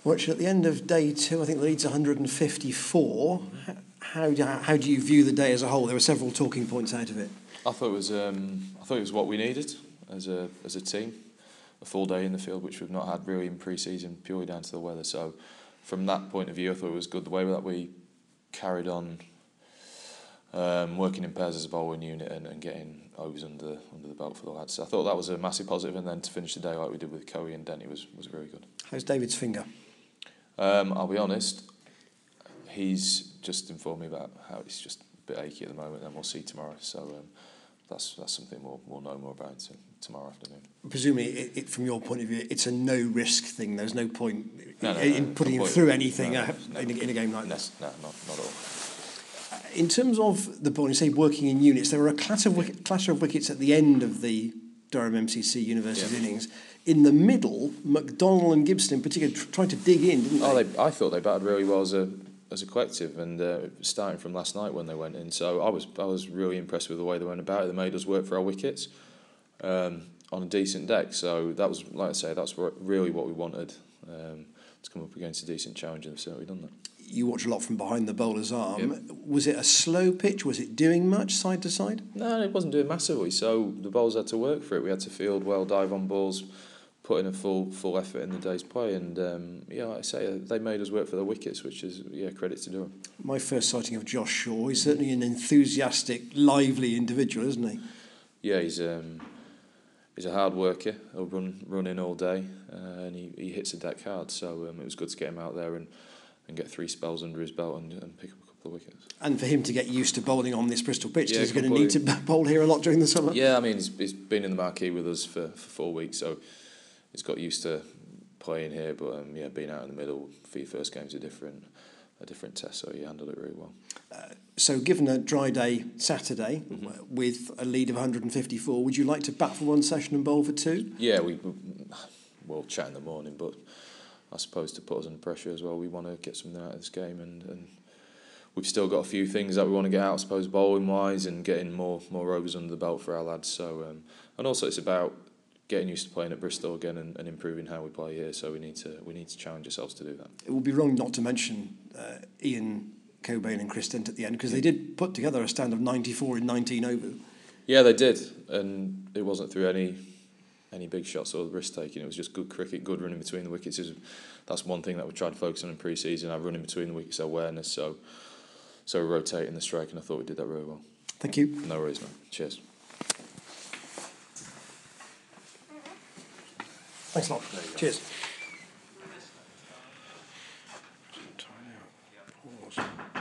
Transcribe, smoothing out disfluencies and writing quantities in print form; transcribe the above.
Watch at the end of day 2, I think Leeds 154. How do you view the day as a whole? There were several talking points out of it. I thought it was what we needed as a team. A full day in the field, which we've not had really in pre-season, purely down to the weather. So, from that point of view, I thought it was good the way that we carried on working in pairs as a bowling unit and getting overs under the belt for the lads. So I thought that was a massive positive, and then to finish the day like we did with Cowie and Denny was very good. How's David's finger? I'll be honest, he's just informed me about how it's just a bit achy at the moment, and we'll see tomorrow. So that's something we'll know more about tomorrow afternoon. Presumably, from your point of view, it's a no-risk thing. There's no point in putting him through anything in a game like this. No, not at all. In terms of the bowling, say working in units, there were a clash of wickets at the end of the Durham MCC University's innings. In the middle, McDonnell and Gibson in particular tried to dig in, didn't they? I thought they batted really well as a collective, and starting from last night when they went in. So I was really impressed with the way they went about it. They made us work for our wickets on a decent deck. So that was, like I say, that's really what we wanted, to come up against a decent challenge, and they've certainly done that. You watch a lot from behind the bowler's arm. Yep. Was it a slow pitch? Was it doing much side to side? No, it wasn't doing massively. So the bowlers had to work for it. We had to field well, dive on balls, put in a full effort in the day's play, and like I say, they made us work for their wickets, which is credit to Durham. My first sighting of Josh Shaw, he's certainly an enthusiastic, lively individual, isn't he? Yeah, he's a hard worker. He'll run in all day, and he hits the deck hard. So it was good to get him out there and get 3 spells under his belt and pick up a couple of wickets. And for him to get used to bowling on this Bristol pitch, yeah, he's going to need to bowl here a lot during the summer. Yeah, I mean, he's been in the marquee with us for 4 weeks, so he's got used to playing here. But being out in the middle for your first game is a different test, so he handled it really well. So given a dry day Saturday with a lead of 154, would you like to bat for 1 session and bowl for 2? Yeah, we'll chat in the morning, but I suppose to put us under pressure as well, we want to get something out of this game, and we've still got a few things that we want to get out, I suppose, bowling wise, and getting more overs under the belt for our lads. So and also it's about getting used to playing at Bristol again and improving how we play here. So we need to challenge ourselves to do that. It would be wrong not to mention Ian Cobain and Chris Dent at the end, because they did put together a stand of 94 in 19 overs. Yeah, they did, and it wasn't through any big shots or risk taking. It was just good cricket, good running between the wickets. That's one thing that we tried to focus on in pre-season. Our running between the wickets awareness. So rotating the strike, and I thought we did that really well. Thank you. No worries, man. Cheers. Thanks a lot. Cheers.